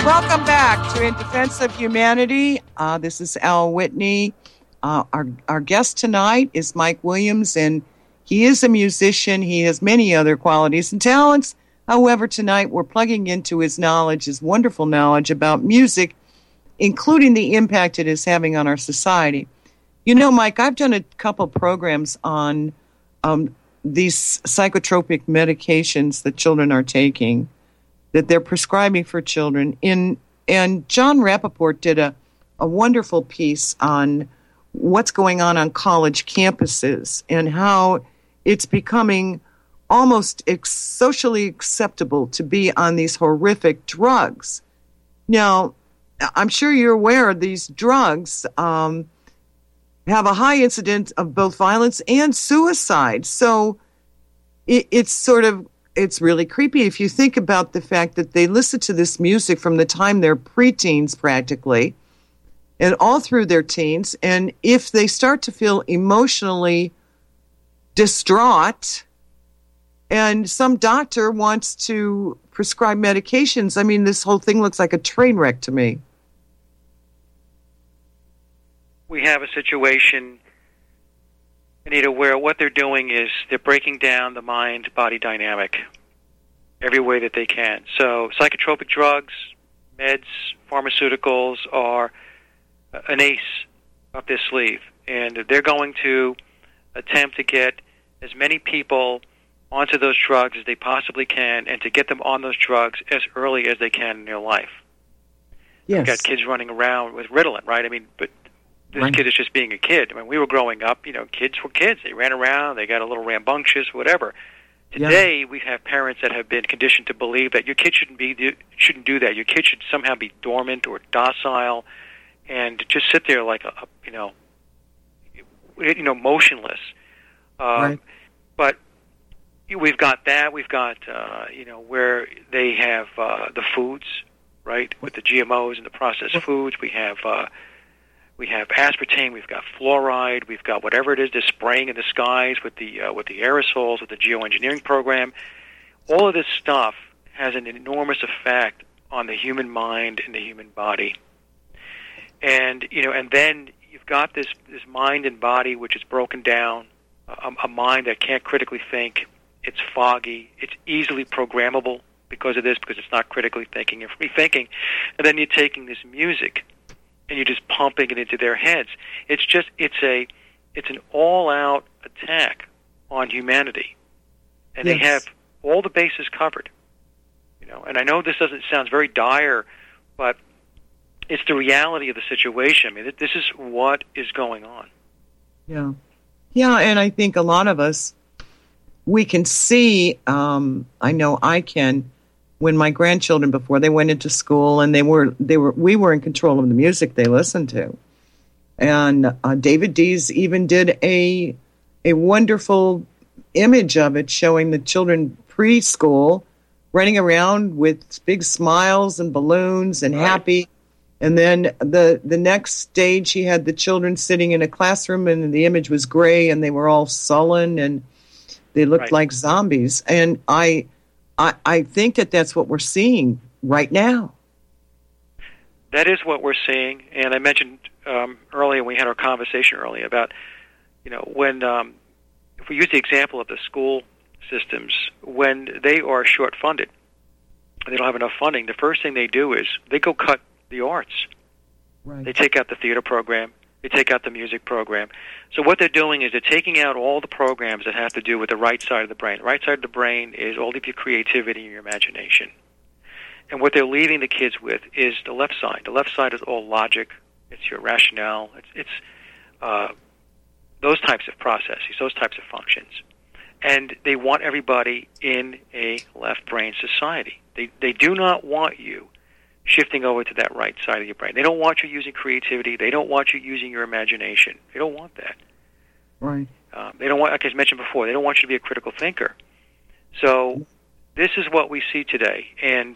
Welcome back to In Defense of Humanity. This is Al Whitney. Our guest tonight is Mike Williams, and he is a musician. He has many other qualities and talents. However, tonight we're plugging into his knowledge, his wonderful knowledge about music, including the impact it is having on our society. You know, Mike, I've done a couple programs on these psychotropic medications that children are taking, that they're prescribing for children. And John Rappaport did a wonderful piece on what's going on college campuses and how it's becoming almost socially acceptable to be on these horrific drugs. Now, I'm sure you're aware these drugs have a high incidence of both violence and suicide. So it's really creepy if you think about the fact that they listen to this music from the time they're preteens practically and all through their teens. And if they start to feel emotionally distraught and some doctor wants to prescribe medications, I mean, this whole thing looks like a train wreck to me. We have a situation, Anita, where what they're doing is they're breaking down the mind-body dynamic every way that they can. So psychotropic drugs, meds, pharmaceuticals are an ace up their sleeve, and they're going to attempt to get as many people onto those drugs as they possibly can and to get them on those drugs as early as they can in their life. Yes. We've got kids running around with Ritalin, right? I mean, but this Right. kid is just being a kid. I mean, we were growing up, kids were kids. They ran around, they got a little rambunctious, whatever. Today, we have parents that have been conditioned to believe that your kid shouldn't do that. Your kid should somehow be dormant or docile and just sit there like motionless. Right. But we've got that. We've got where they have the foods, right, with the GMOs and the processed foods. We have aspartame, we've got fluoride, we've got whatever it is they're spraying in the skies with the aerosols, with the geoengineering program. All of this stuff has an enormous effect on the human mind and the human body. And and then you've got this mind and body which is broken down, a mind that can't critically think. It's foggy. It's easily programmable because of this, because it's not critically thinking and free thinking. And then you're taking this music and you're just pumping it into their heads. It's an all-out attack on humanity, and Yes. they have all the bases covered. And I know this sounds very dire, but it's the reality of the situation. I mean, this is what is going on. Yeah, and I think a lot of us, we can see. I know I can. When my grandchildren, before they went into school, and we were in control of the music they listened to, and David Dees even did a wonderful image of it, showing the children preschool running around with big smiles and balloons and happy, and then the next stage he had the children sitting in a classroom, and the image was gray, and they were all sullen and they looked like zombies, and I think that's what we're seeing right now. That is what we're seeing, and I mentioned earlier, we had our conversation earlier about, when if we use the example of the school systems, when they are short-funded, they don't have enough funding, the first thing they do is they go cut the arts. Right. They take out the theater program. They take out the music program. So what they're doing is they're taking out all the programs that have to do with the right side of the brain. The right side of the brain is all of your creativity and your imagination. And what they're leaving the kids with is the left side. The left side is all logic. It's your rationale. It's those types of processes, those types of functions. And they want everybody in a left brain society. They do not want you shifting over to that right side of your brain. They don't want you using creativity. They don't want you using your imagination. They don't want that. Right. They don't want, like I mentioned before, they don't want you to be a critical thinker. So this is what we see today, and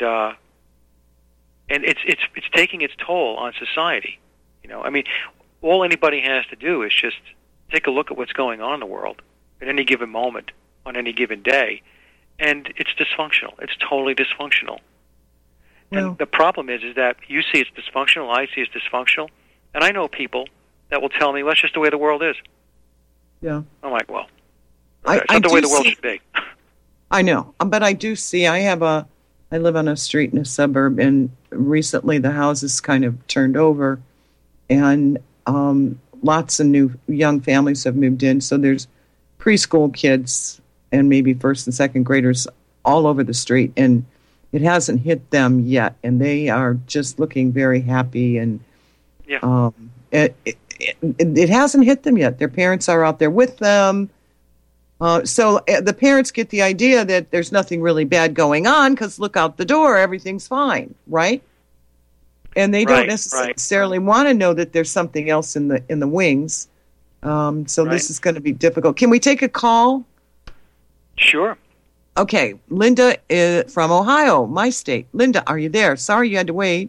it's taking its toll on society. I mean, all anybody has to do is just take a look at what's going on in the world at any given moment, on any given day, and it's dysfunctional. It's totally dysfunctional. Well, And the problem is that you see it's dysfunctional, I see it's dysfunctional, and I know people that will tell me, well, that's just the way the world is. yeah. I'm like, well, I it's not the way the world see, should be. I know, but I do see. I live on a street in a suburb, and recently the houses kind of turned over, and lots of new young families have moved in. So there's preschool kids and maybe first and second graders all over the street, and it hasn't hit them yet, and they are just looking very happy. And Yeah. it hasn't hit them yet. Their parents are out there with them. So the parents get the idea that there's nothing really bad going on because look out the door, everything's fine, right? And they don't necessarily want to know that there's something else in the wings. So this is going to be difficult. Can we take a call? Sure. Okay, Linda is from Ohio, my state. Linda, are you there? Sorry you had to wait.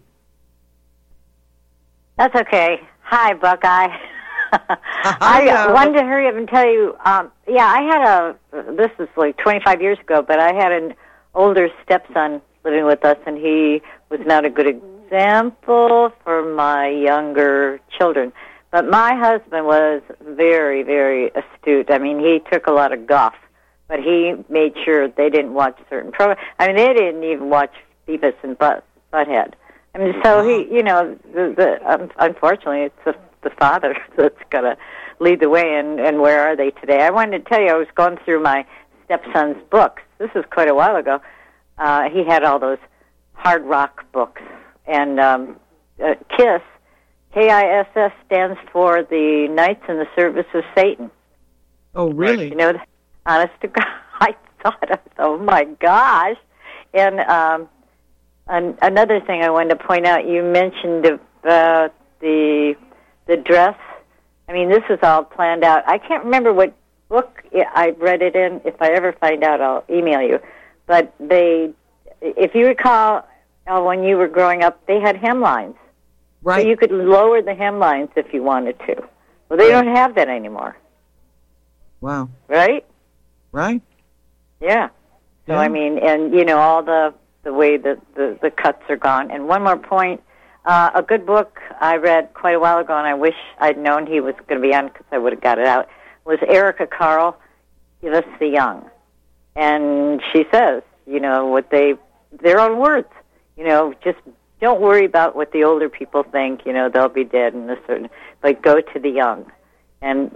That's okay. Hi, Buckeye. I wanted to hurry up and tell you, I had this is like 25 years ago, but I had an older stepson living with us, and he was not a good example for my younger children. But my husband was very, very astute. I mean, he took a lot of guff, but he made sure they didn't watch certain programs. I mean, they didn't even watch Beavis and Butthead. I mean, so he, unfortunately, it's the father that's going to lead the way, and where are they today? I wanted to tell you, I was going through my stepson's books. This was quite a while ago. He had all those hard rock books, and KISS, KISS, stands for the Knights in the Service of Satan. Oh, really? You know, honest to God, I thought, oh my gosh. And another thing I wanted to point out, you mentioned about the dress. I mean, this is all planned out. I can't remember what book I read it in. If I ever find out, I'll email you. But if you recall, when you were growing up, they had hemlines. Right. So you could lower the hemlines if you wanted to. Well, they don't have that anymore. Wow. Right? Right. Yeah. So, Yeah. I mean, and, all the way that the cuts are gone. And one more point, a good book I read quite a while ago, and I wish I'd known he was going to be on because I would have got it out, was Erica Carle, Give Us the Young. And she says, their own words, just don't worry about what the older people think, they'll be dead in a certain, but go to the young. And,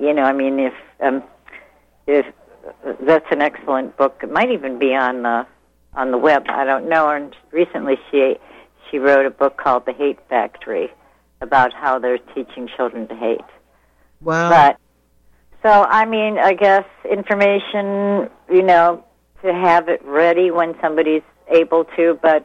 if that's an excellent book, it might even be on the web, I don't know. And recently she wrote a book called The Hate Factory about how they're teaching children to hate. Wow. But, so, I mean, I guess information, to have it ready when somebody's able to, but,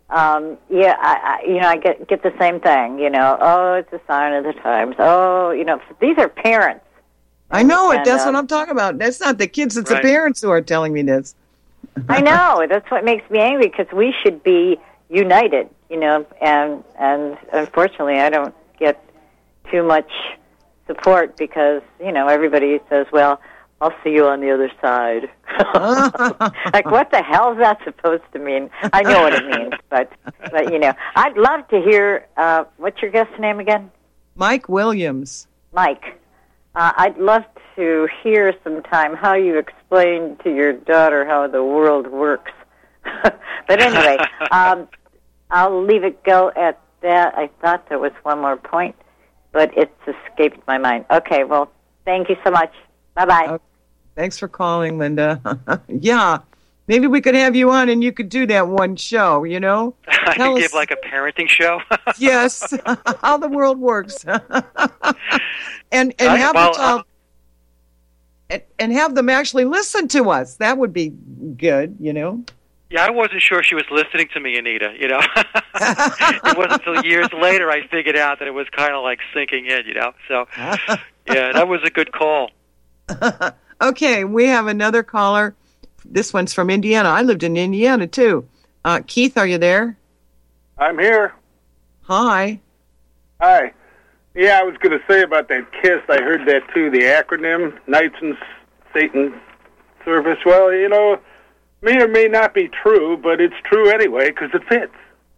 I get the same thing, it's a sign of the times. These are parents. I know it. That's what I'm talking about. That's not the kids. It's the parents who are telling me this. I know. That's what makes me angry because we should be united, and unfortunately I don't get too much support because, everybody says, well, I'll see you on the other side. Like, what the hell is that supposed to mean? I know what it means, but I'd love to hear, what's your guest's name again? Mike Williams. Mike. I'd love to hear sometime how you explain to your daughter how the world works. But anyway, I'll leave it go at that. I thought there was one more point, but it's escaped my mind. Okay, well, thank you so much. Bye-bye. Thanks for calling, Linda. Yeah, maybe we could have you on and you could do that one show, I could give like a parenting show. Yes, how the world works. and have the child, and have them actually listen to us. That would be good, Yeah, I wasn't sure she was listening to me, Anita, It wasn't until years later I figured out that it was kind of like sinking in, So, yeah, that was a good call. Okay, we have another caller. This one's from Indiana. I lived in Indiana, too. Keith, are you there? I'm here. Hi. Hi. Yeah, I was going to say about that KISS. I heard that, too, the acronym, Knights in Satan Service. Well, may or may not be true, but it's true anyway because it fits.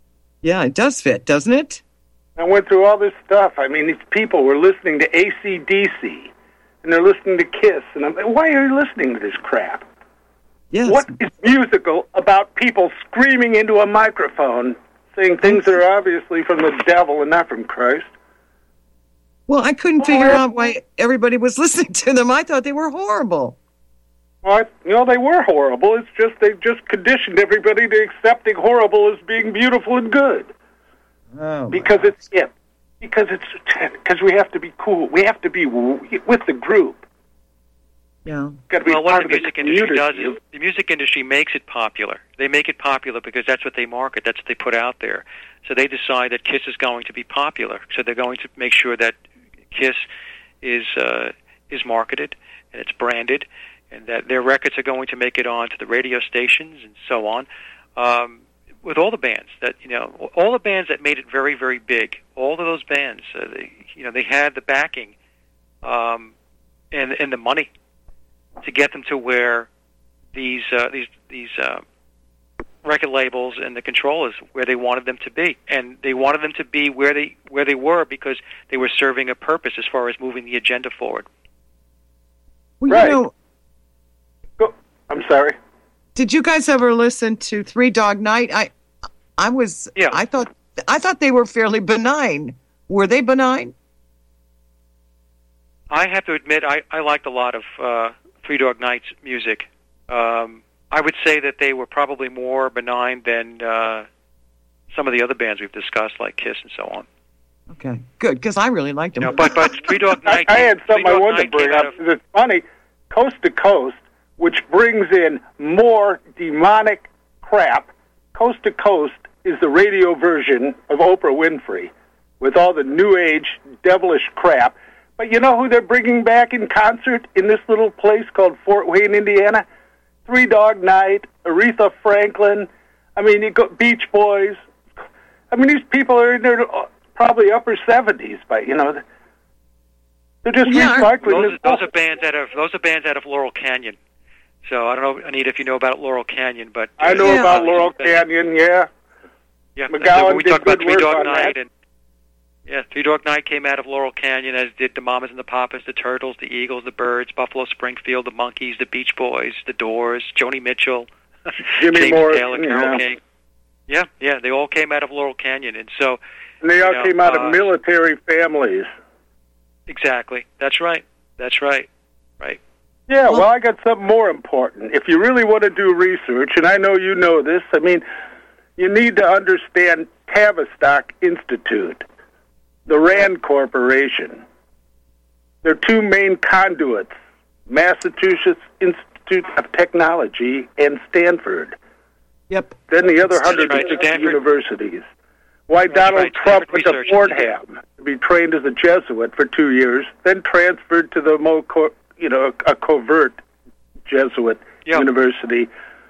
Yeah, it does fit, doesn't it? I went through all this stuff. I mean, these people were listening to AC/DC, and they're listening to Kiss, and I'm like, why are you listening to this crap? Yes. What is musical about people screaming into a microphone, saying things that are obviously from the devil and not from Christ? Well, I couldn't figure out why everybody was listening to them. I thought they were horrible. Well, they were horrible. It's just they just conditioned everybody to accepting horrible as being beautiful and good. Oh, because it's it. Because we have to be cool. We have to be with the group. Yeah. Well, what the music industry does is the music industry makes it popular. They make it popular because that's what they market. That's what they put out there. So they decide that Kiss is going to be popular. So they're going to make sure that Kiss is marketed and it's branded, and that their records are going to make it onto the radio stations and so on. With all the bands all the bands that made it very, very big, all of those bands, they had the backing and the money to get them to where these record labels and the controllers where they wanted them to be, and they wanted them to be where they were because they were serving a purpose as far as moving the agenda forward. Well, right. I'm sorry. Did you guys ever listen to Three Dog Night? Yeah. I thought they were fairly benign. Were they benign? I have to admit, I liked a lot of Three Dog Night's music. I would say that they were probably more benign than some of the other bands we've discussed, like Kiss and so on. Okay, good, because I really liked them. But Three Dog Night... I had something I wanted to bring up. It's funny, Coast to Coast, which brings in more demonic crap. Coast to Coast is the radio version of Oprah Winfrey, with all the New Age, devilish crap. But you know who they're bringing back in concert in this little place called Fort Wayne, Indiana? Three Dog Night, Aretha Franklin. I mean, you got Beach Boys. I mean, these people are in their probably upper 70s, but they're just recycling. Those are bands out of Laurel Canyon. So I don't know, Anita, if you know about Laurel Canyon, but I know about Laurel Canyon. Yeah. Yeah. McGowan we talked about Three Dog Night that. and. Yeah, Three Dog Night came out of Laurel Canyon, as did the Mamas and the Papas, the Turtles, the Eagles, the Byrds, Buffalo Springfield, the Monkees, the Beach Boys, the Doors, Joni Mitchell, Jimmy James Morrison, Taylor, Carole King. Yeah, they all came out of Laurel Canyon, and so. And they all came out of military families. Exactly. That's right. Right. Yeah, well, I got something more important. If you really want to do research, and I know you know this, I mean, you need to understand Tavistock Institute, the RAND Corporation. There are two main conduits, Massachusetts Institute of Technology and Stanford. Yep. Then the other 160 universities. Why Donald Trump went to Fordham to be trained as a Jesuit for 2 years, then transferred to the a covert Jesuit university.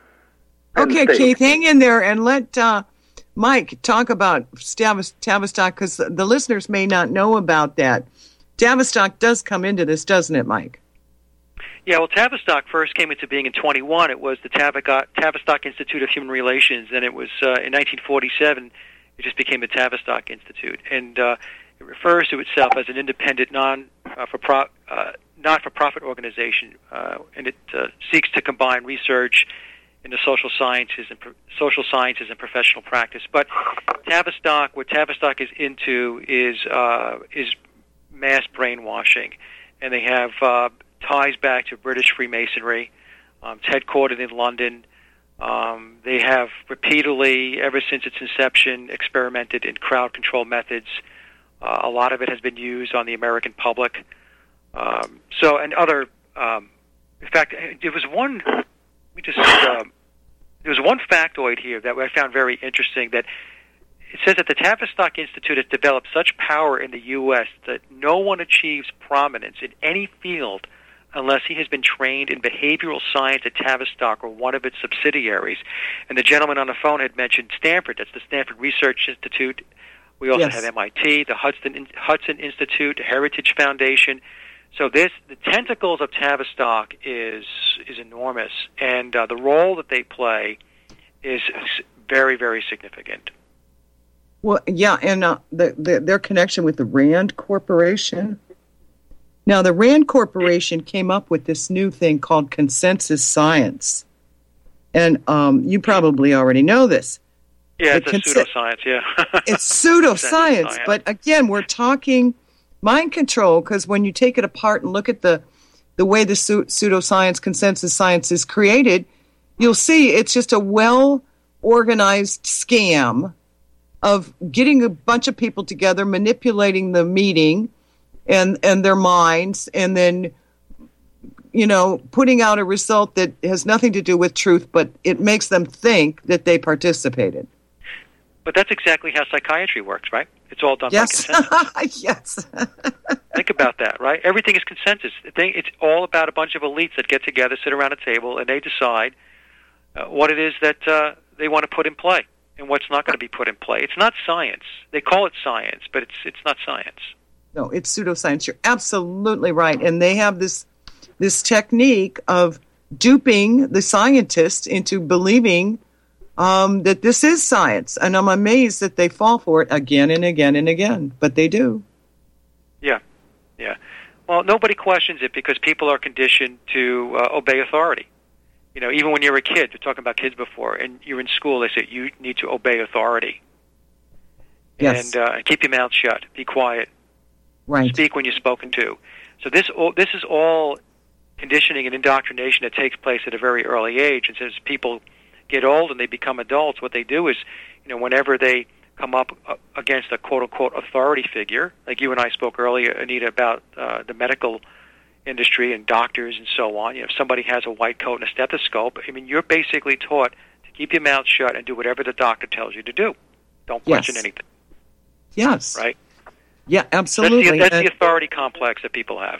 Okay, Keith, hang in there and let Mike talk about Tavistock, because the listeners may not know about that. Tavistock does come into this, doesn't it, Mike? Yeah, well, Tavistock first came into being in 1921. It was the Tavistock Institute of Human Relations, and it was in 1947 it just became the Tavistock Institute. And it refers to itself as an independent not-for-profit organization, and it seeks to combine research in the social sciences and professional practice. But what Tavistock is into is mass brainwashing, and they have ties back to British Freemasonry. It's headquartered in London. They have repeatedly, ever since its inception, experimented in crowd control methods. A lot of it has been used on the American public. In fact, there was one. There was one factoid here that I found very interesting. That it says that the Tavistock Institute has developed such power in the U.S. that no one achieves prominence in any field unless he has been trained in behavioral science at Tavistock or one of its subsidiaries. And the gentleman on the phone had mentioned Stanford. That's the Stanford Research Institute. We also have MIT, the Hudson Institute, Heritage Foundation. So the tentacles of Tavistock is enormous, and the role that they play is very, very significant. Well, yeah, and their connection with the Rand Corporation. Now, the Rand Corporation came up with this new thing called consensus science. And you probably already know this. Yeah, it's pseudoscience, yeah. It's pseudoscience, but again, we're talking mind control, because when you take it apart and look at the way the pseudoscience, consensus science is created, you'll see it's just a well-organized scam of getting a bunch of people together, manipulating the meeting and their minds, and then putting out a result that has nothing to do with truth, but it makes them think that they participated. But that's exactly how psychiatry works, right? It's all done by consensus. Yes. Think about that, right? Everything is consensus. It's all about a bunch of elites that get together, sit around a table, and they decide what it is that they want to put in play and what's not going to be put in play. It's not science. They call it science, but it's not science. No, it's pseudoscience. You're absolutely right. And they have this technique of duping the scientists into believing that this is science. And I'm amazed that they fall for it again and again and again. But they do. Yeah. Well, nobody questions it because people are conditioned to obey authority. Even when you're a kid, we're talking about kids before, and you're in school, they say you need to obey authority. Yes. And keep your mouth shut. Be quiet. Right. Speak when you're spoken to. So this is all conditioning and indoctrination that takes place at a very early age. And as people get old and they become adults, what they do is, whenever they come up against a quote-unquote authority figure, like you and I spoke earlier, Anita, about the medical industry and doctors and so on. If somebody has a white coat and a stethoscope, you're basically taught to keep your mouth shut and do whatever the doctor tells you to do. Don't question anything. Yes. Right? Yeah, absolutely. That's the authority complex that people have.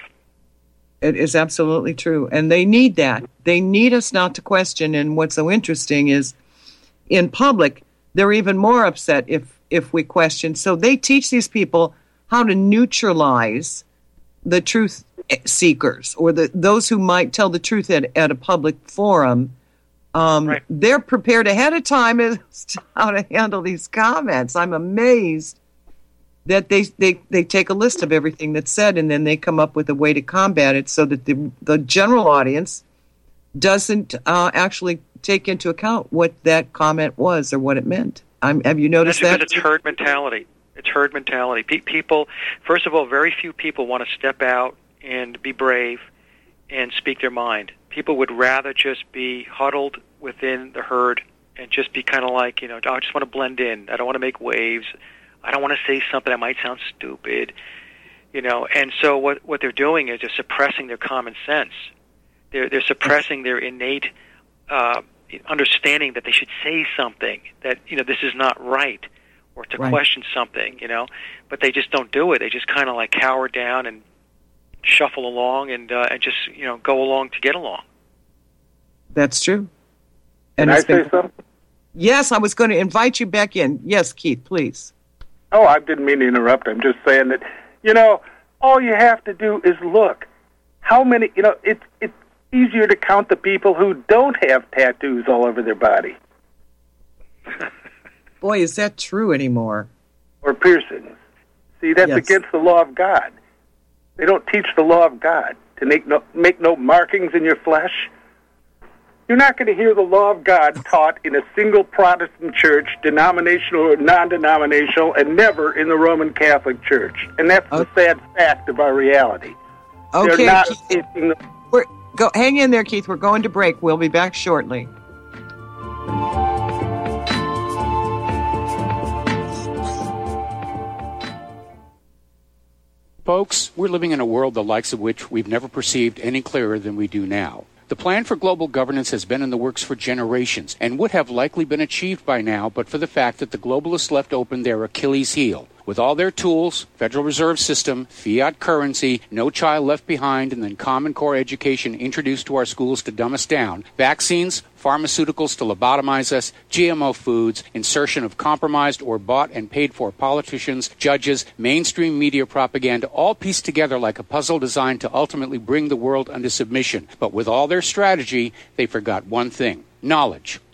It is absolutely true. And they need that. They need us not to question. And what's so interesting is in public, they're even more upset if we question. So they teach these people how to neutralize the truth seekers or those who might tell the truth at a public forum. Right. They're prepared ahead of time as to how to handle these comments. I'm amazed that they take a list of everything that's said, and then they come up with a way to combat it so that the general audience doesn't actually take into account what that comment was or what it meant. Have you noticed that? Because it's herd mentality. It's herd mentality. People, first of all, very few people want to step out and be brave and speak their mind. People would rather just be huddled within the herd and just be kind of like, I just want to blend in. I don't want to make waves. I don't want to say something that might sound stupid, And so what they're doing is they're suppressing their common sense. They're suppressing their innate understanding that they should say something, that, this is not right, or to question something, But they just don't do it. They just kind of like cower down and shuffle along and just, go along to get along. That's true. And Can I say something? Yes, I was going to invite you back in. Yes, Keith, please. Oh, I didn't mean to interrupt. I'm just saying that, all you have to do is look. How many, it's easier to count the people who don't have tattoos all over their body. Boy, is that true anymore. Or piercings. See, that's against the law of God. They don't teach the law of God to make no markings in your flesh. You're not going to hear the law of God taught in a single Protestant church, denominational or non-denominational, and never in the Roman Catholic Church. And that's the sad fact of our reality. Okay, Keith, hang in there, Keith. We're going to break. We'll be back shortly. Folks, we're living in a world the likes of which we've never perceived any clearer than we do now. The plan for global governance has been in the works for generations and would have likely been achieved by now but for the fact that the globalists left open their Achilles heel. With all their tools, Federal Reserve System, fiat currency, no child left behind, and then Common Core education introduced to our schools to dumb us down, vaccines, pharmaceuticals to lobotomize us, GMO foods, insertion of compromised or bought and paid for politicians, judges, mainstream media propaganda, all pieced together like a puzzle designed to ultimately bring the world under submission. But with all their strategy, they forgot one thing: knowledge.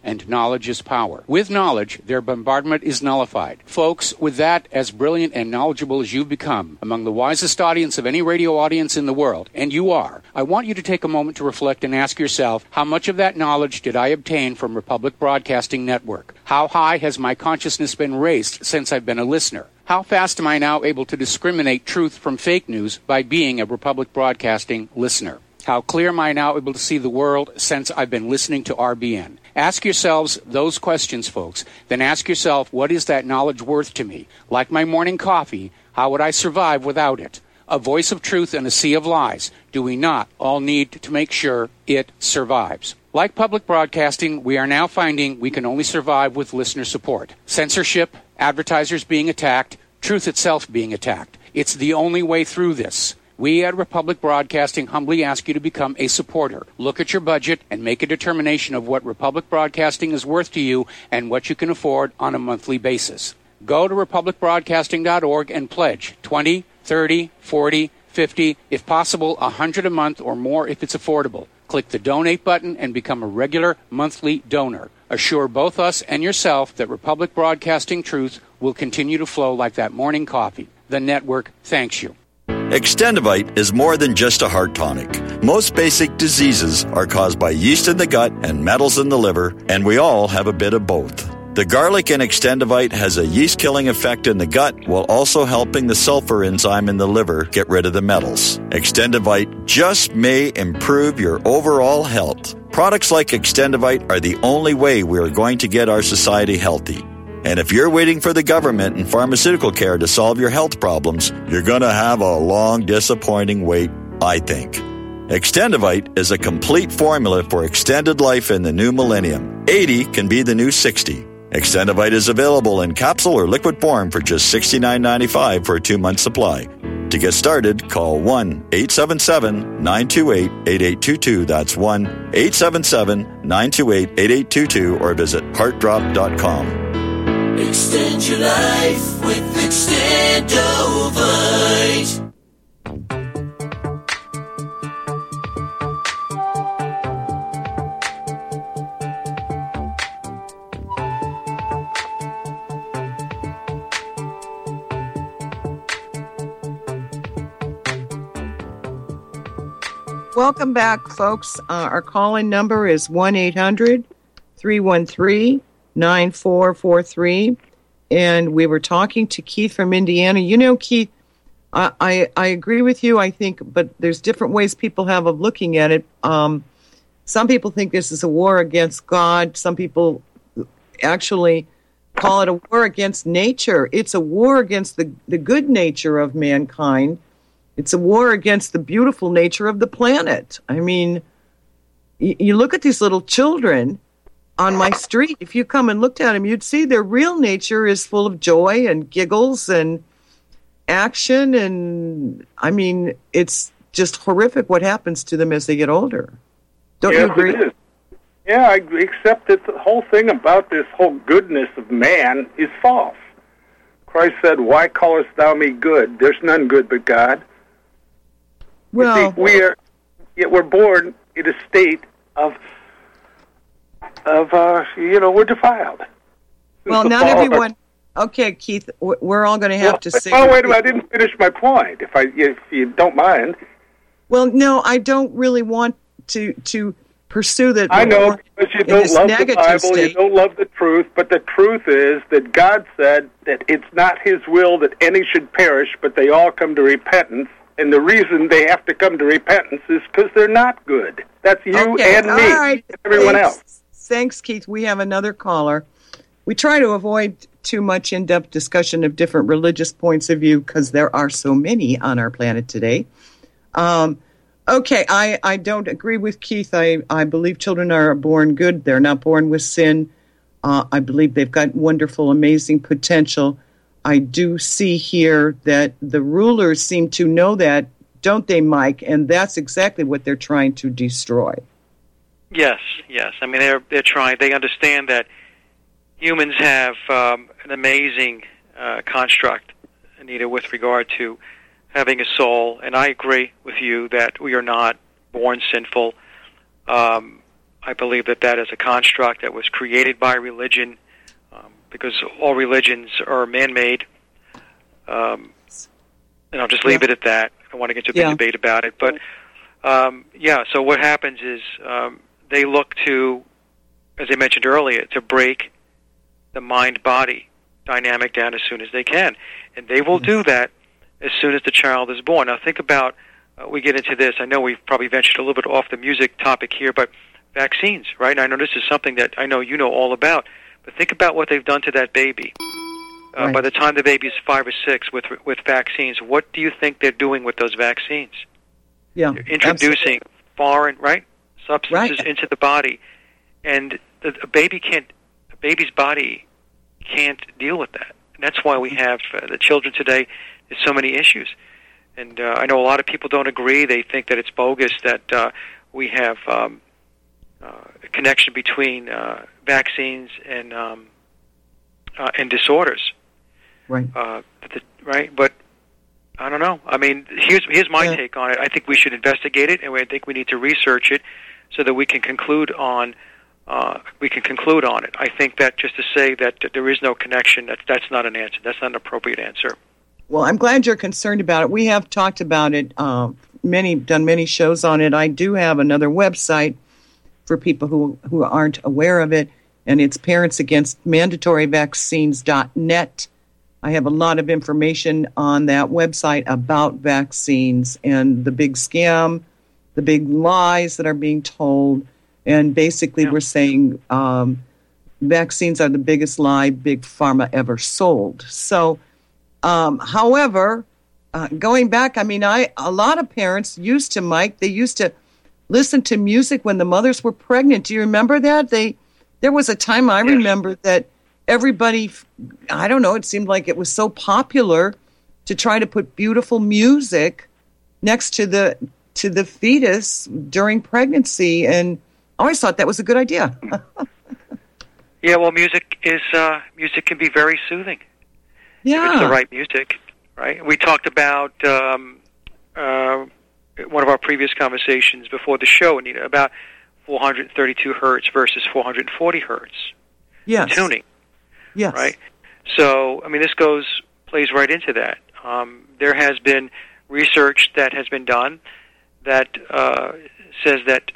and knowledge is power. With knowledge, their bombardment is nullified. Folks, with that, as brilliant and knowledgeable as you've become, among the wisest audience of any radio audience in the world, and you are, I want you to take a moment to reflect and ask yourself, how much of that knowledge did I obtain from Republic Broadcasting Network? How high has my consciousness been raised since I've been a listener? How fast am I now able to discriminate truth from fake news by being a Republic Broadcasting listener? How clear am I now able to see the world since I've been listening to RBN? Ask yourselves those questions, folks. Then ask yourself, what is that knowledge worth to me? Like my morning coffee, how would I survive without it? A voice of truth in a sea of lies. Do we not all need to make sure it survives? Like public broadcasting, we are now finding we can only survive with listener support. Censorship, advertisers being attacked, truth itself being attacked. It's the only way through this. We at Republic Broadcasting humbly ask you to become a supporter. Look at your budget and make a determination of what Republic Broadcasting is worth to you and what you can afford on a monthly basis. Go to republicbroadcasting.org and pledge $20, $30, $40, $50, if possible, $100 a month or more if it's affordable. Click the donate button and become a regular monthly donor. Assure both us and yourself that Republic Broadcasting truth will continue to flow like that morning coffee. The network thanks you. Extendivite is more than just a heart tonic. Most basic diseases are caused by yeast in the gut and metals in the liver, and we all have a bit of both. The garlic in Extendivite has a yeast-killing effect in the gut while also helping the sulfur enzyme in the liver get rid of the metals. Extendivite just may improve your overall health. Products like Extendivite are the only way we are going to get our society healthy. And if you're waiting for the government and pharmaceutical care to solve your health problems, you're going to have a long, disappointing wait, I think. Extendivite is a complete formula for extended life in the new millennium. 80 can be the new 60. Extendivite is available in capsule or liquid form for just $69.95 for a 2-month supply. To get started, call 1-877-928-8822. That's 1-877-928-8822 or visit heartdrop.com. Extend your life with Extendovite. Welcome back, folks. Our call-in number is 1-800-313-9443. And we were talking to Keith from Indiana. You know, Keith, I agree with you, I think, but there's different ways people have of looking at it. Some people think this is a war against God. Some people actually call it a war against nature. It's a war against the good nature of mankind. It's a war against the beautiful nature of the planet. I mean, you look at these little children on my street. If you come and looked at them, you'd see their real nature is full of joy and giggles and action. And, I mean, it's just horrific what happens to them as they get older. Don't you agree? It is. Yeah, except that the whole thing about this whole goodness of man is false. Christ said, "Why callest thou me good? There's none good but God." Well, see, we're born in a state of we're defiled. Well, not everyone. Okay, Keith, we're all going to have to say. Oh, wait a minute! I didn't finish my point. If you don't mind. Well, no, I don't really want to pursue that. I know, because you don't love the Bible, you don't love the truth, but the truth is that God said that it's not His will that any should perish, but they all come to repentance. And the reason they have to come to repentance is because they're not good. That's you and me, and everyone else. Thanks, Keith. We have another caller. We try to avoid too much in-depth discussion of different religious points of view because there are so many on our planet today. Okay, I don't agree with Keith. I believe children are born good. They're not born with sin. I believe they've got wonderful, amazing potential. I do see here that the rulers seem to know that, don't they, Mike? And that's exactly what they're trying to destroy. Yes. I mean, they're trying. They understand that humans have an amazing construct, Anita, with regard to having a soul. And I agree with you that we are not born sinful. I believe that is a construct that was created by religion, because all religions are man-made. And I'll just leave it at that. I don't want to get into a big debate about it. But, so what happens is they look to, as I mentioned earlier, to break the mind-body dynamic down as soon as they can. And they will do that as soon as the child is born. Now, think about, we get into this, I know we've probably ventured a little bit off the music topic here, but vaccines, right? And I know this is something that I know you know all about, but think about what they've done to that baby. By the time the baby is 5 or 6 with vaccines, what do you think they're doing with those vaccines? Yeah, they're introducing foreign, substances into the body, and a baby's body can't deal with that. And that's why we have the children today. There's so many issues, and I know a lot of people don't agree. They think that it's bogus that we have a connection between vaccines and disorders. Right. But I don't know. I mean, here's my take on it. I think we should investigate it, and I think we need to research it so that we can conclude on it. I think that just to say that there is no connection, that's not an answer. That's not an appropriate answer. Well, I'm glad you're concerned about it. We have talked about it, done many shows on it. I do have another website for people who aren't aware of it, and it's parentsagainstmandatoryvaccines.net. I have a lot of information on that website about vaccines and the big scam, the big lies that are being told. And basically we're saying vaccines are the biggest lie Big Pharma ever sold. So, however, going back, I mean, a lot of parents used to, Mike, they used to listen to music when the mothers were pregnant. Do you remember that? There was a time I remember that everybody, I don't know, it seemed like it was so popular to try to put beautiful music next to the fetus during pregnancy, and I always thought that was a good idea. Yeah, well, music can be very soothing. Yeah, if it's the right music, right? We talked about one of our previous conversations before the show, Anita, about 432 hertz versus 440 hertz. Yes. Tuning. Yes. Right? So, I mean, this plays right into that. There has been research that has been done that says that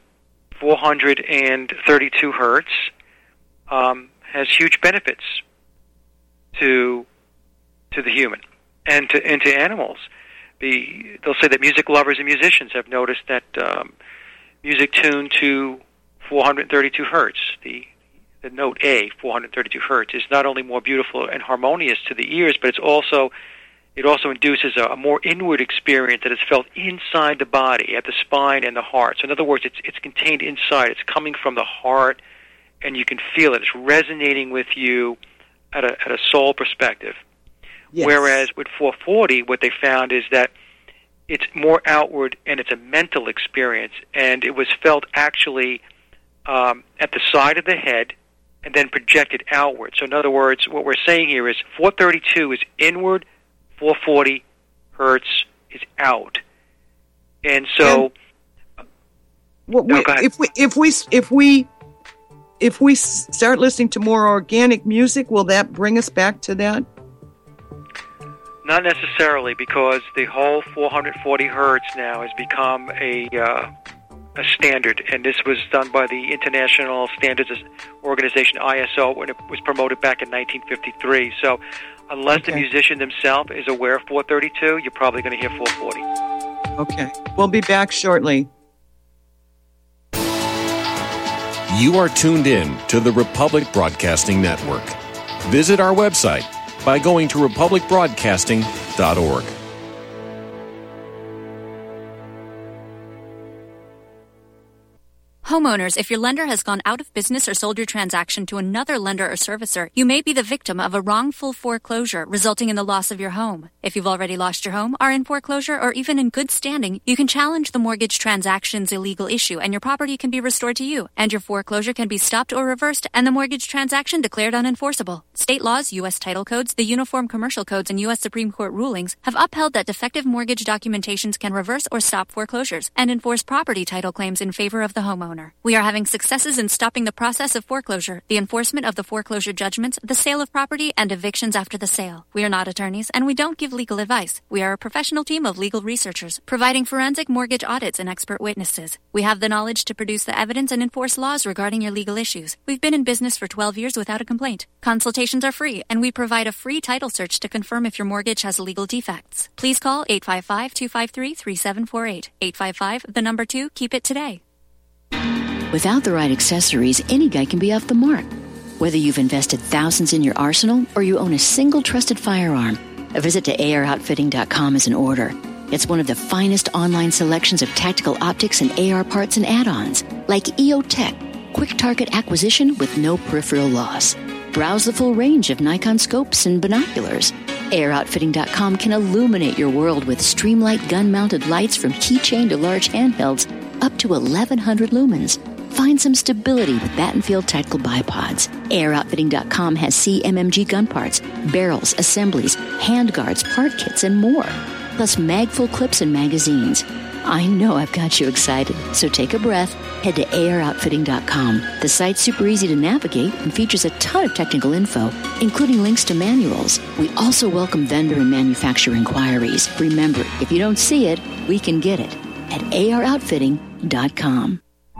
432 hertz has huge benefits to the human and to animals. They'll say that music lovers and musicians have noticed that music tuned to 432 hertz, the note A, 432 hertz, is not only more beautiful and harmonious to the ears, but it also induces a more inward experience that is felt inside the body, at the spine and the heart. So in other words, it's contained inside. It's coming from the heart, and you can feel it. It's resonating with you at a soul perspective. Yes. Whereas with 440, what they found is that it's more outward and it's a mental experience, and it was felt actually at the side of the head and then projected outward. So in other words, what we're saying here is 432 is inward, 440 hertz is out. And so if we start listening to more organic music, will that bring us back to that? Not necessarily, because the whole 440 hertz now has become a standard, and this was done by the International Standards Organization, ISO, when it was promoted back in 1953. So unless the musician himself is aware of 432, you're probably going to hear 440. Okay. We'll be back shortly. You are tuned in to the Republic Broadcasting Network. Visit our website by going to republicbroadcasting.org. Homeowners, if your lender has gone out of business or sold your transaction to another lender or servicer, you may be the victim of a wrongful foreclosure, resulting in the loss of your home. If you've already lost your home, are in foreclosure, or even in good standing, you can challenge the mortgage transaction's illegal issue, and your property can be restored to you, and your foreclosure can be stopped or reversed, and the mortgage transaction declared unenforceable. State laws, U.S. title codes, the Uniform Commercial Codes, and U.S. Supreme Court rulings have upheld that defective mortgage documentations can reverse or stop foreclosures and enforce property title claims in favor of the homeowner. homeowner. We are having successes in stopping the process of foreclosure, the enforcement of the foreclosure judgments, the sale of property, and evictions after the sale. We are not attorneys, and we don't give legal advice. We are a professional team of legal researchers, providing forensic mortgage audits and expert witnesses. We have the knowledge to produce the evidence and enforce laws regarding your legal issues. We've been in business for 12 years without a complaint. Consultations are free, and we provide a free title search to confirm if your mortgage has legal defects. Please call 855-253-3748. 855, 2, keep it today. Without the right accessories, any guy can be off the mark. Whether you've invested thousands in your arsenal or you own a single trusted firearm, a visit to AROutfitting.com is in order. It's one of the finest online selections of tactical optics and AR parts and add-ons, like EOTech, quick target acquisition with no peripheral loss. Browse the full range of Nikon scopes and binoculars. AROutfitting.com can illuminate your world with Streamlight gun-mounted lights from keychain to large handhelds up to 1,100 lumens. Find some stability with Battenfield Tactical Bipods. AirOutfitting.com has CMMG gun parts, barrels, assemblies, handguards, part kits, and more. Plus mag-full clips and magazines. I know I've got you excited, so take a breath. Head to AirOutfitting.com. The site's super easy to navigate and features a ton of technical info, including links to manuals. We also welcome vendor and manufacturer inquiries. Remember, if you don't see it, we can get it at AirOutfitting.com.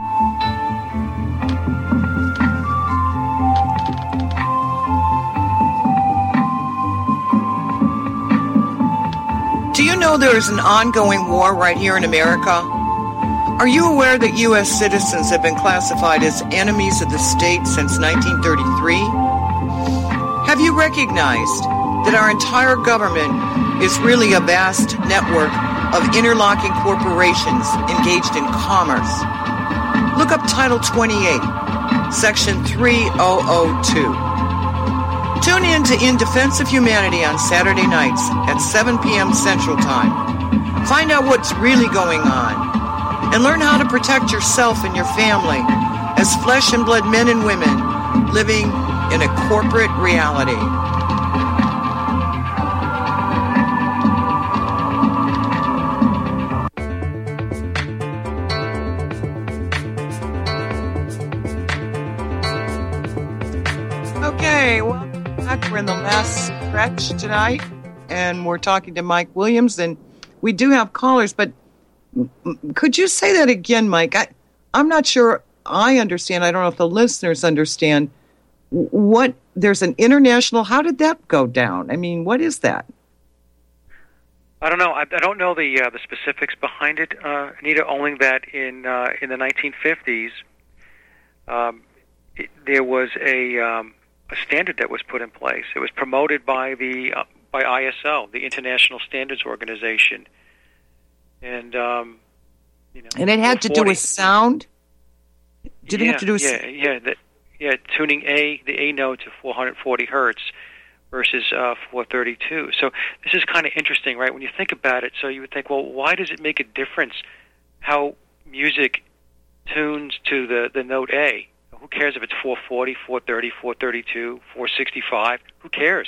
Do you know there is an ongoing war right here in America? Are you aware that U.S. citizens have been classified as enemies of the state since 1933? Have you recognized that our entire government is really a vast network of interlocking corporations engaged in commerce? Look up Title 28, Section 3002. Tune in to In Defense of Humanity on Saturday nights at 7 p.m. Central Time. Find out what's really going on and learn how to protect yourself and your family as flesh and blood men and women living in a corporate reality. Okay, well, we're in the last stretch tonight, and we're talking to Mike Williams, and we do have callers, but could you say that again, Mike? I'm not sure I understand. I don't know if the listeners understand what there's an international. How did that go down? I mean, what is that? I don't know. I don't know the specifics behind it, Anita. Only that in the 1950s, there was a standard that was put in place. It was promoted by ISO, the International Standards Organization, and and it had to do with sound. Did it have to do with tuning the A note to 440 hertz versus 432. So this is kind of interesting, right? When you think about it, so you would think, well, why does it make a difference how music tunes to the note A? Who cares if it's 440, 430, 432, 465? Who cares?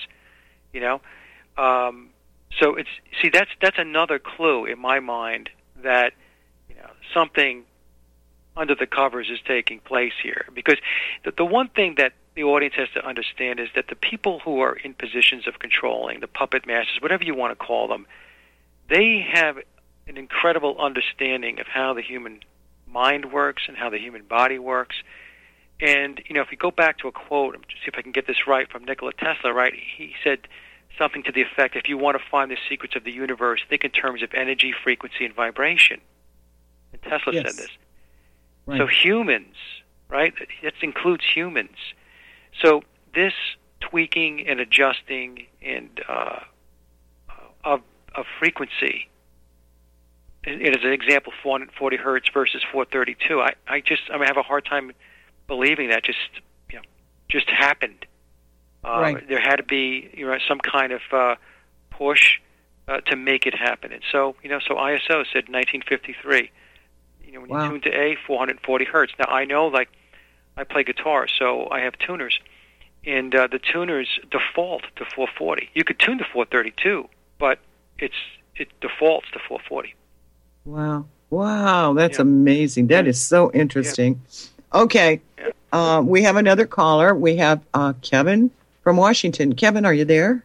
So that's another clue in my mind that something under the covers is taking place here. Because the one thing that the audience has to understand is that the people who are in positions of controlling, the puppet masters, whatever you want to call them, they have an incredible understanding of how the human mind works and how the human body works. And, if you go back to a quote, see if I can get this right, from Nikola Tesla, right? He said something to the effect, if you want to find the secrets of the universe, think in terms of energy, frequency, and vibration. And Tesla said this. Right. So humans, right? That includes humans. So this tweaking and adjusting and of frequency, and as an example, 440 hertz versus 432, I have a hard time believing that just happened. Right. There had to be some kind of push to make it happen, and so so ISO said 1953. When you tune to A, 440 hertz. Now I know, like, I play guitar, so I have tuners, and the tuners default to 440. You could tune to 432, but it defaults to 440. Wow. Wow, that's amazing. That is so interesting. Yeah. Okay, we have another caller. We have Kevin from Washington. Kevin, are you there?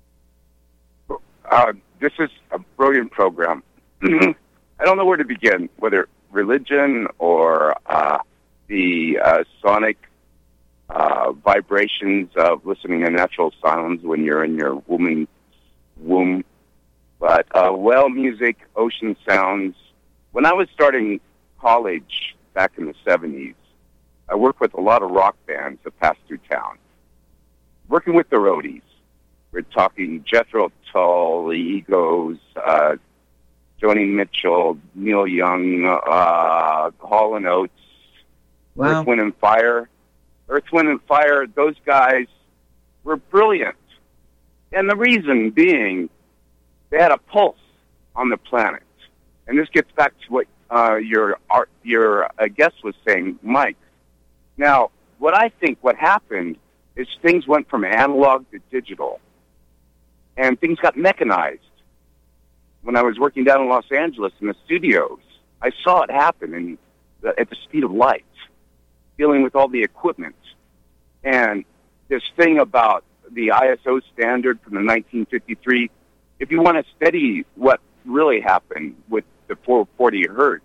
This is a brilliant program. I don't know where to begin, whether religion or the sonic vibrations of listening to natural sounds when you're in your woman's womb. But well music, ocean sounds. When I was starting college back in the 70s, I worked with a lot of rock bands that passed through town. Working with the roadies. We're talking Jethro Tull, the Eagles, Joni Mitchell, Neil Young, Hall & Oates, wow. Earth, Wind & Fire. Earth, Wind & Fire, those guys were brilliant. And the reason being, they had a pulse on the planet. And this gets back to what your guest was saying, Mike. Now, what I think what happened is things went from analog to digital. And things got mechanized. When I was working down in Los Angeles in the studios, I saw it happen at the speed of light, dealing with all the equipment. And this thing about the ISO standard from the 1953, if you want to study what really happened with the 440 hertz,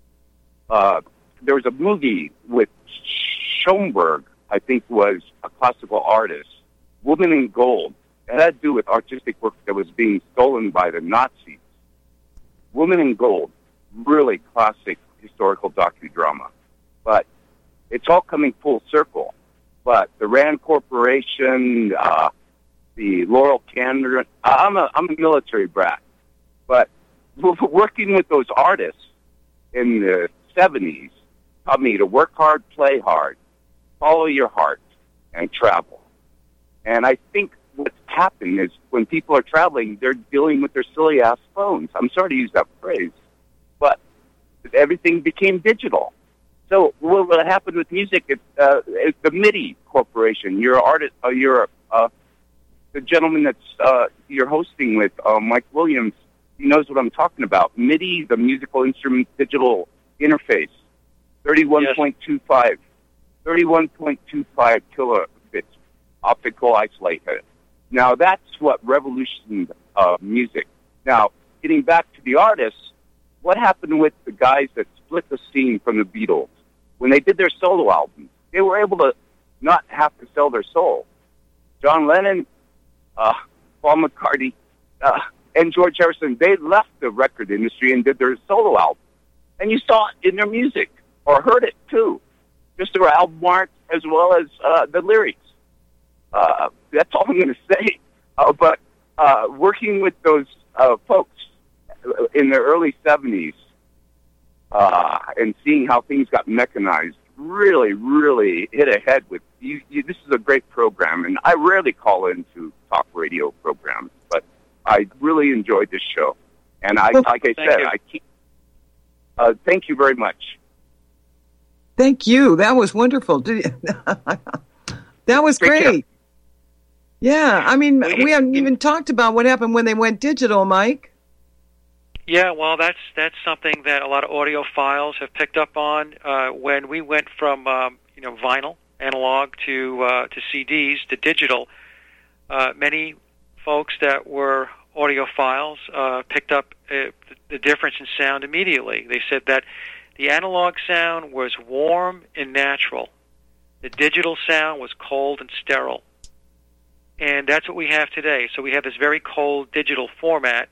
there was a movie with Schoenberg, I think was a classical artist, Woman in Gold. It had to do with artistic work that was being stolen by the Nazis. Woman in Gold, really classic historical docudrama. But it's all coming full circle. But the Rand Corporation, the Laurel Canyon, I'm a military brat. But working with those artists in the 70s taught me to work hard, play hard, follow your heart, and travel. And I think what's happened is when people are traveling, they're dealing with their silly-ass phones. I'm sorry to use that phrase, but everything became digital. So what happened with music is the MIDI Corporation. You're an artist. You're the gentleman that's you're hosting with, Mike Williams. He knows what I'm talking about. MIDI, the musical instrument digital interface, 31.25 kilobits optical isolated. Now that's what revolutionized music. Now getting back to the artists, what happened with the guys that split the scene from the Beatles? When they did their solo albums, they were able to not have to sell their soul. John Lennon, Paul McCartney, and George Harrison, they left the record industry and did their solo album. And you saw it in their music, or heard it too. Just their album art as well as the lyrics. That's all I'm going to say. But working with those folks in the early 70s, and seeing how things got mechanized really, really hit ahead with you. This is a great program, and I rarely call into talk radio programs, but I really enjoyed this show. And like I said, thank you very much. Thank you. That was wonderful. That was great. Yeah, I mean, we haven't even talked about what happened when they went digital, Mike. Yeah, well, that's something that a lot of audiophiles have picked up on. When we went from vinyl, analog to CDs to digital, many folks that were audiophiles picked up the difference in sound immediately. They said that the analog sound was warm and natural. The digital sound was cold and sterile. And that's what we have today. So we have this very cold digital format.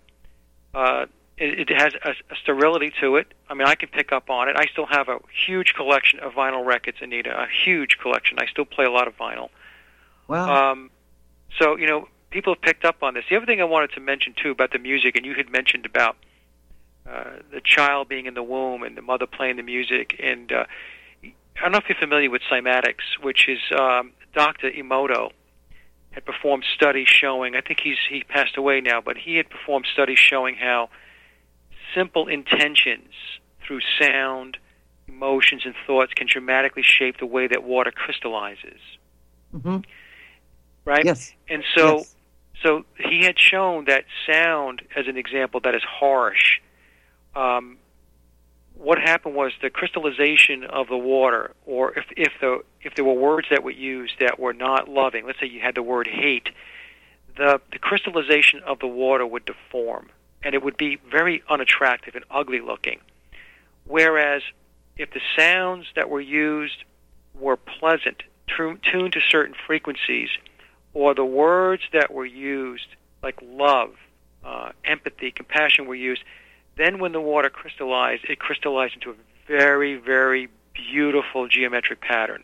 It has a sterility to it. I mean, I can pick up on it. I still have a huge collection of vinyl records, Anita, a huge collection. I still play a lot of vinyl. Wow. So, people have picked up on this. The other thing I wanted to mention, too, about the music, and you had mentioned about the child being in the womb and the mother playing the music. And I don't know if you're familiar with cymatics, which is Dr. Emoto had performed studies showing, I think he passed away now, but he had performed studies showing how simple intentions through sound, emotions, and thoughts can dramatically shape the way that water crystallizes. Mm-hmm. Right? Yes. And so he had shown that sound, as an example, that is harsh, what happened was the crystallization of the water, or if there were words that were used that were not loving, let's say you had the word hate, the crystallization of the water would deform, and it would be very unattractive and ugly looking. Whereas if the sounds that were used were pleasant, tuned to certain frequencies, or the words that were used, like love, empathy, compassion, were used, then when the water crystallized, it crystallized into a very, very beautiful geometric pattern.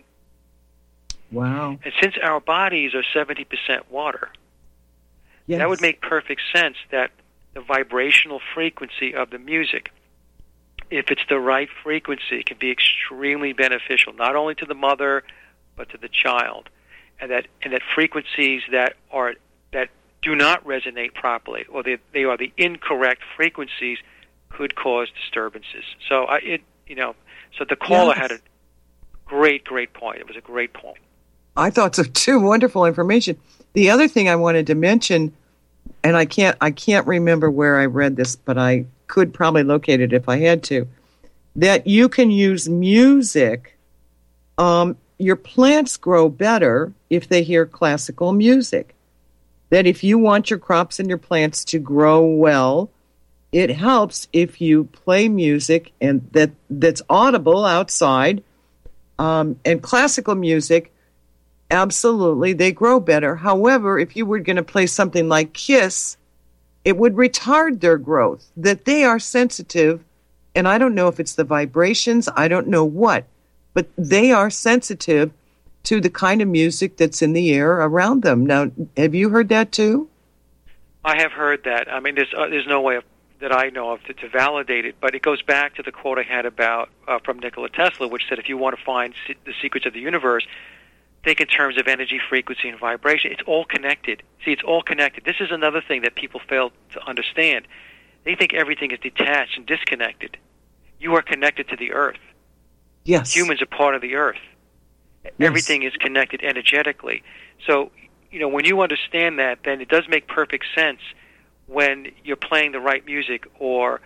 Wow. And since our bodies are 70% water, yes, that would make perfect sense that the vibrational frequency of the music, if it's the right frequency, can be extremely beneficial, not only to the mother, but to the child. And that frequencies that do not resonate properly, or they are the incorrect frequencies, could cause disturbances. So so the caller had a great point. It was a great point. I thought so too. Wonderful information. The other thing I wanted to mention, and I can't remember where I read this, but I could probably locate it if I had to, that you can use music. Your plants grow better if they hear classical music. That if you want your crops and your plants to grow well, it helps if you play music and that's audible outside. And classical music, absolutely, they grow better. However, if you were going to play something like Kiss, it would retard their growth. That they are sensitive, and I don't know if it's the vibrations, I don't know what, but they are sensitive to the kind of music that's in the air around them. Now, have you heard that too? I have heard that. I mean, there's no way that I know of to validate it, but it goes back to the quote I had about from Nikola Tesla, which said, if you want to find the secrets of the universe, think in terms of energy, frequency, and vibration. It's all connected. See, it's all connected. This is another thing that people fail to understand. They think everything is detached and disconnected. You are connected to the earth. Yes. Humans are part of the earth. Yes. Everything is connected energetically. So, when you understand that, then it does make perfect sense when you're playing the right music. Or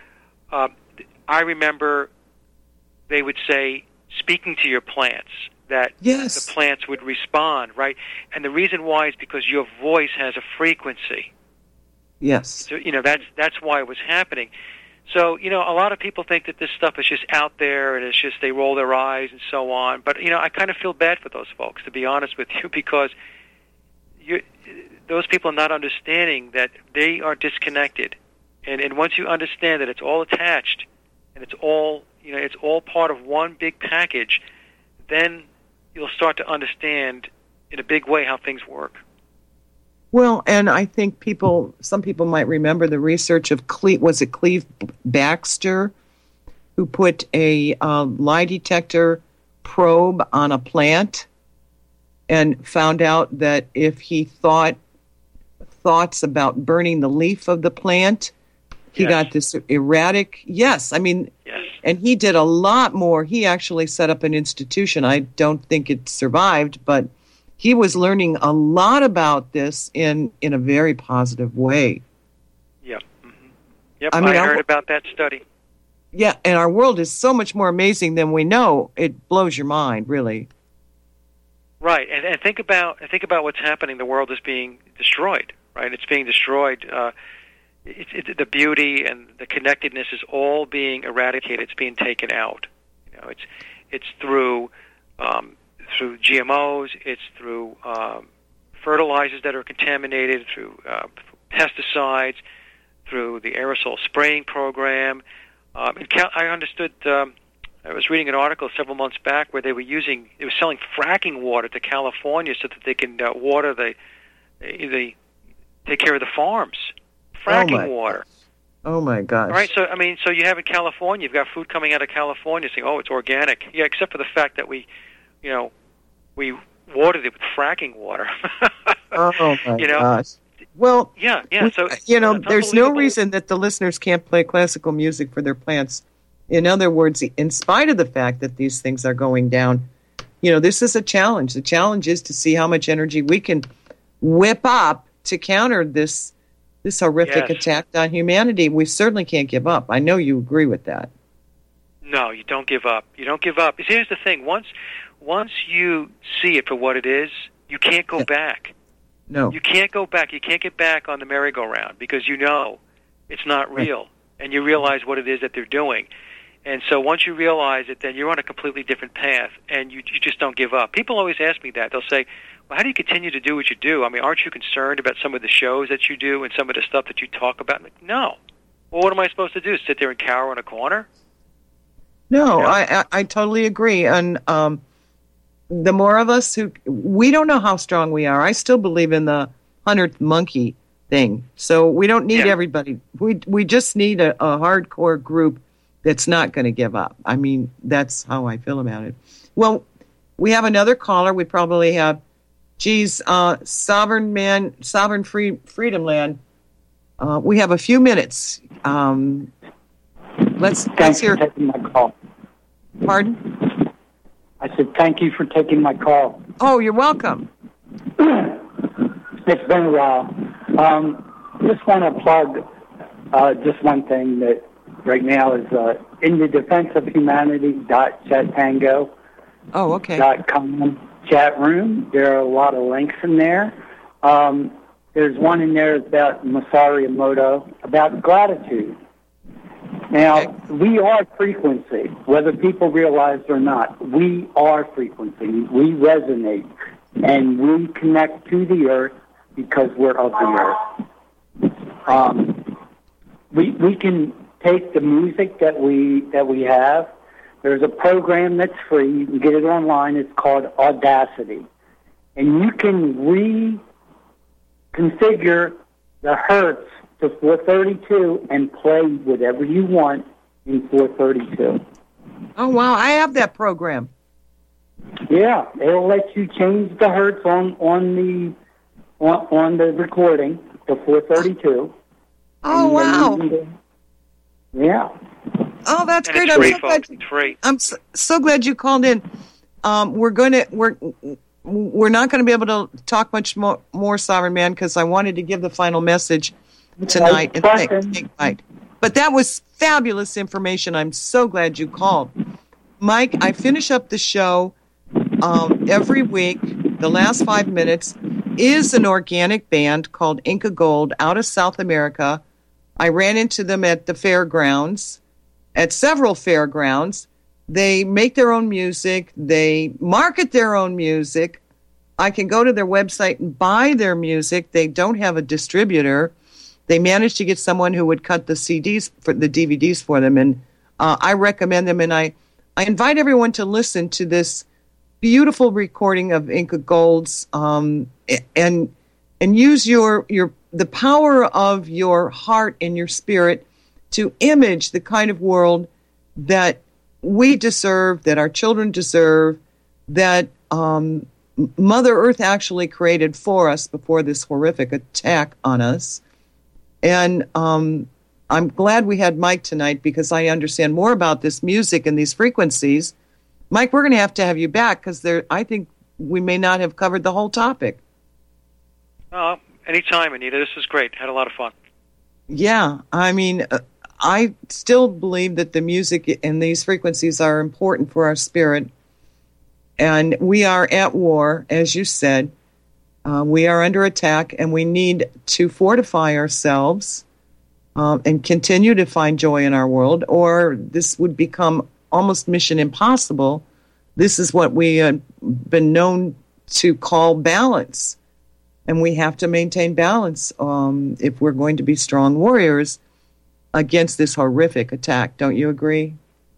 I remember they would say, speaking to your plants, that yes, the plants would respond, right? And the reason why is because your voice has a frequency. Yes. So, that's why it was happening. So, a lot of people think that this stuff is just out there and it's just they roll their eyes and so on. But, I kind of feel bad for those folks, to be honest with you, because those people are not understanding that they are disconnected. And once you understand that it's all attached and it's all part of one big package, then you'll start to understand in a big way how things work. Well, and I think some people might remember the research of Cleve Baxter, who put a lie detector probe on a plant and found out that if he thoughts about burning the leaf of the plant, he got this erratic. Yes, I mean, yes. And he did a lot more. He actually set up an institution. I don't think it survived, but he was learning a lot about this in a very positive way. Yep. Mm-hmm. Yep, I heard about that study. Yeah, and our world is so much more amazing than we know. It blows your mind, really. Right, and think about what's happening. The world is being destroyed, right? It's being destroyed. The beauty and the connectedness is all being eradicated. It's being taken out. It's through GMOs. It's through fertilizers that are contaminated, through pesticides, through the aerosol spraying program. I understood. I was reading an article several months back where they were selling fracking water to California so that they can water they take care of the farms. Fracking water. Oh my gosh! Right. So so you have in California, you've got food coming out of California saying, "Oh, it's organic." Yeah, except for the fact that we watered it with fracking water. Oh my gosh! Well, yeah. So there's no reason that the listeners can't play classical music for their plants. In other words, in spite of the fact that these things are going down, this is a challenge. The challenge is to see how much energy we can whip up to counter this horrific attack on humanity. We certainly can't give up. I know you agree with that. No, you don't give up. You don't give up. Here's the thing. Once you see it for what it is, you can't go back. No. You can't go back. You can't get back on the merry-go-round because you know it's not real, and you realize what it is that they're doing. And so once you realize it, then you're on a completely different path, and you just don't give up. People always ask me that. They'll say, well, how do you continue to do what you do? I mean, aren't you concerned about some of the shows that you do and some of the stuff that you talk about? I'm like, no. Well, what am I supposed to do, sit there and cower in a corner? No, I totally agree. And the more of us we don't know how strong we are. I still believe in the 100th monkey thing. So we don't need everybody. We just need a hardcore group that's not going to give up. I mean, that's how I feel about it. Well, we have another caller. We probably have, Sovereign Freedom Land. We have a few minutes. Let's hear. Thanks for taking my call. Pardon? I said thank you for taking my call. Oh, you're welcome. It's been a while. Just want to plug just one thing that right now is in the Defense of Humanity.chatango. Oh, okay. .com chat room. There are a lot of links in there. There's one in there about Masaru Emoto, about gratitude. Now, we are frequency, whether people realize it or not. We are frequency. We resonate, and we connect to the earth because we're of the earth. We can take the music that we have. There's a program that's free. You can get it online. It's called Audacity. And you can reconfigure the hertz to 432 and play whatever you want in 432. Oh, wow. I have that program. Yeah. It'll let you change the hertz on the recording to 432. Oh, wow. Yeah. Oh, that's great. It's free. I'm so glad you called in. We're not going to be able to talk much more Sovereign Man, because I wanted to give the final message tonight. But that was fabulous information. I'm so glad you called. Mike, I finish up the show every week. The last 5 minutes is an organic band called Inca Gold out of South America. I ran into them at the fairgrounds, at several fairgrounds. They make their own music. They market their own music. I can go to their website and buy their music. They don't have a distributor. They managed to get someone who would cut the CDs, for the DVDs for them, and I recommend them. And I invite everyone to listen to this beautiful recording of Inca Gold's, and use the power of your heart and your spirit to image the kind of world that we deserve, that our children deserve, that Mother Earth actually created for us before this horrific attack on us. And I'm glad we had Mike tonight, because I understand more about this music and these frequencies. Mike, we're going to have you back, because I think we may not have covered the whole topic. Anytime, Anita. This is great. Had a lot of fun. Yeah, I mean, I still believe that the music and these frequencies are important for our spirit. And we are at war, as you said. We are under attack, and we need to fortify ourselves and continue to find joy in our world, or this would become almost mission impossible. This is what we have been known to call balance. And we have to maintain balance if we're going to be strong warriors against this horrific attack. Don't you agree?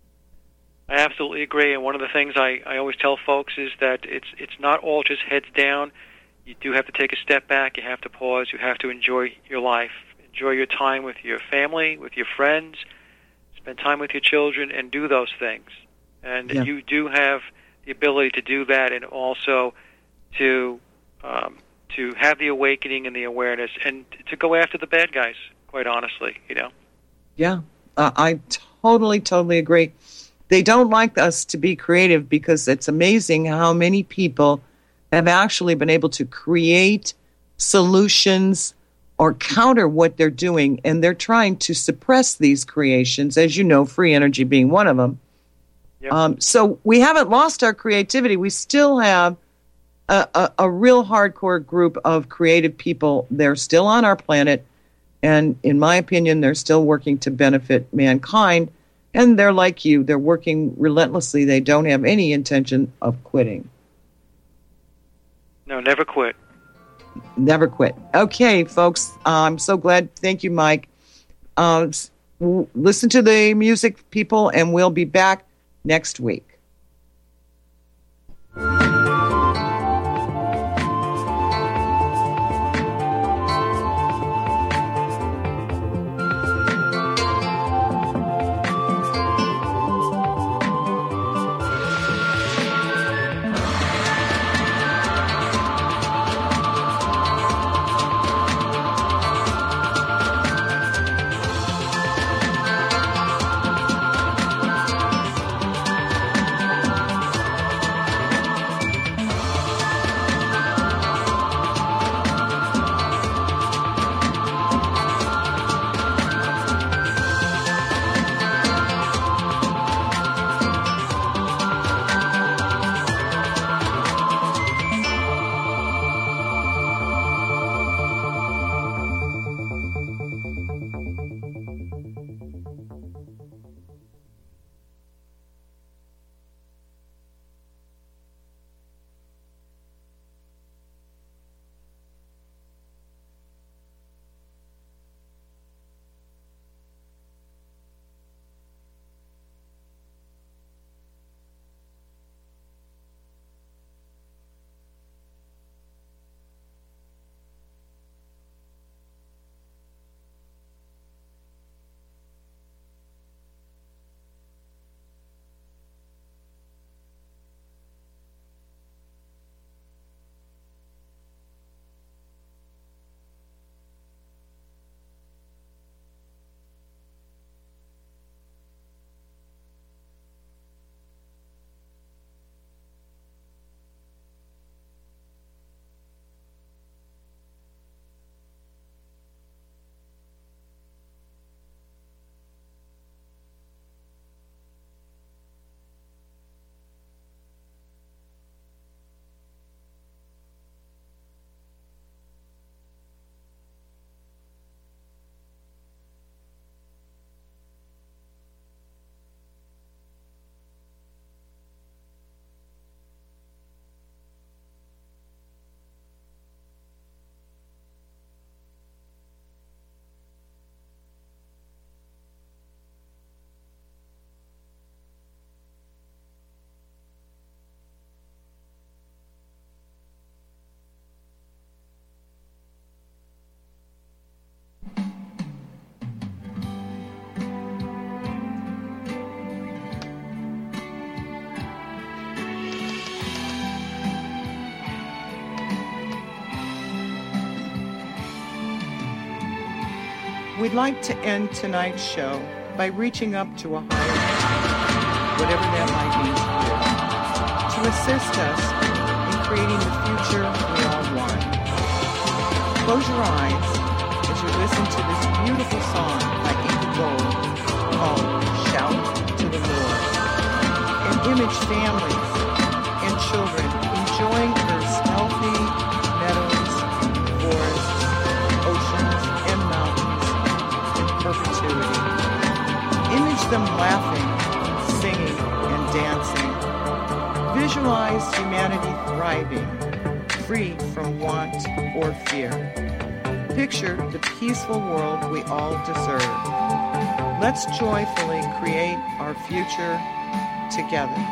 I absolutely agree. And one of the things I always tell folks is that it's not all just heads down. You do have to take a step back. You have to pause. You have to enjoy your life. Enjoy your time with your family, with your friends. Spend time with your children and do those things. And you do have the ability to do that, and also to have the awakening and the awareness, and to go after the bad guys, quite honestly, Yeah, I totally agree. They don't like us to be creative, because it's amazing how many people have actually been able to create solutions or counter what they're doing, and they're trying to suppress these creations, as you know, free energy being one of them. Yep. So we haven't lost our creativity. We still have a real hardcore group of creative people. They're still on our planet, and in my opinion, they're still working to benefit mankind. And they're like you. They're working relentlessly. They don't have any intention of quitting. No, never quit. Never quit. Okay, folks. I'm so glad. Thank you, Mike. Listen to the music, people, and we'll be back next week. We'd like to end tonight's show by reaching up to a higher power, whatever that might mean to you, to assist us in creating the future we all want. Close your eyes as you listen to this beautiful song by Inga Gold called Shout to the Lord, and image families and children enjoying Earth's healthy meadows, forests, oceans, and mountains in perpetuity. Image them laughing, singing, and dancing. Visualize humanity thriving, free from want or fear. Picture the peaceful world we all deserve. Let's joyfully create our future together.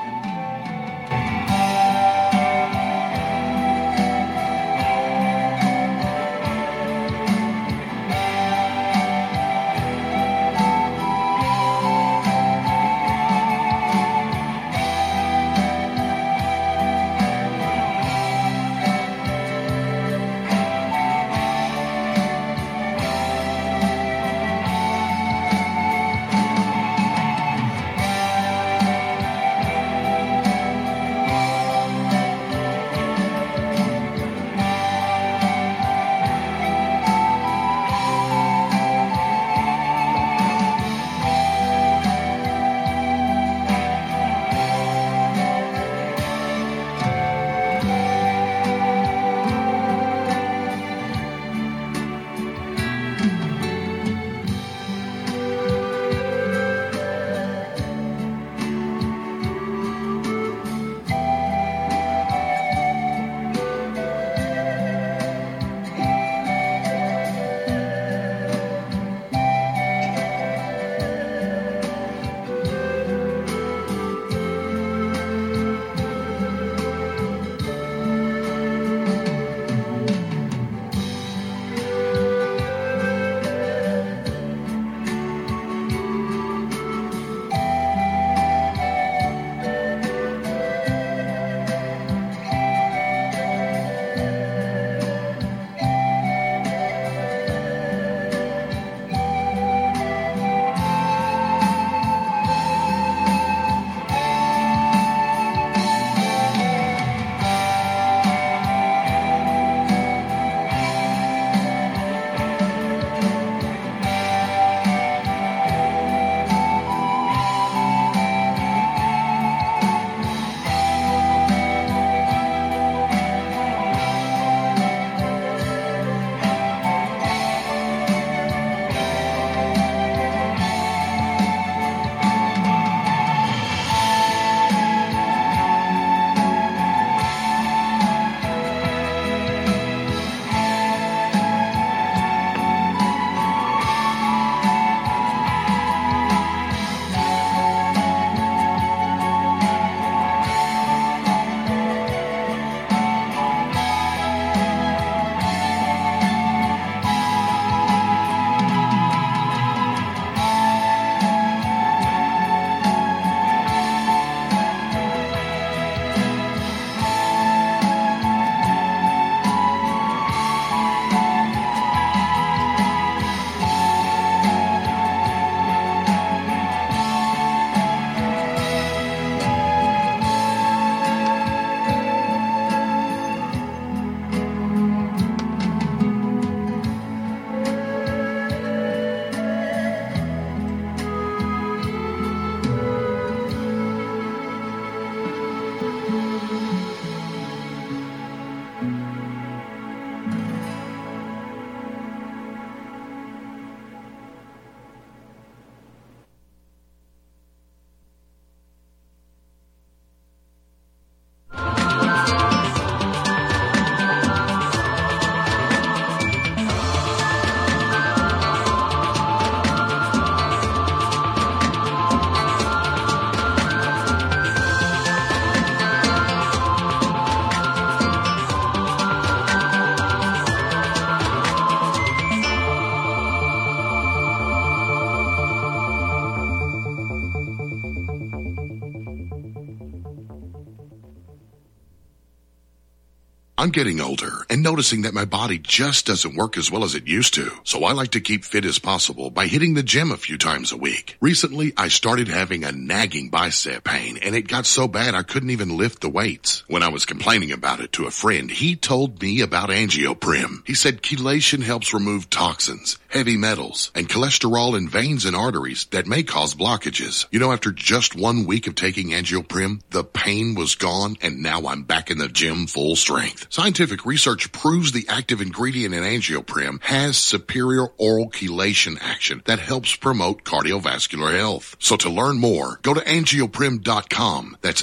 I'm getting older and noticing that my body just doesn't work as well as it used to. So I like to keep fit as possible by hitting the gym a few times a week. Recently, I started having a nagging bicep pain, and it got so bad I couldn't even lift the weights. When I was complaining about it to a friend, he told me about Angioprim. He said chelation helps remove toxins, heavy metals, and cholesterol in veins and arteries that may cause blockages. You know, after just 1 week of taking Angioprim, the pain was gone, and now I'm back in the gym full strength. Scientific research proves the active ingredient in Angioprim has superior oral chelation action that helps promote cardiovascular health. So to learn more, go to angioprim.com. That's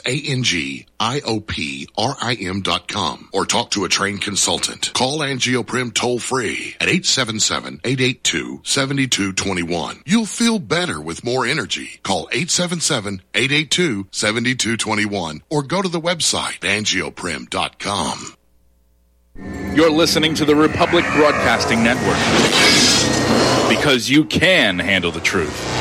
ANGIOPRIM.com, or talk to a trained consultant. Call Angioprim toll free at 877-882-7221. You'll feel better with more energy. Call 877-882-7221 or go to the website angioprim.com. You're listening to the Republic Broadcasting Network, because you can handle the truth.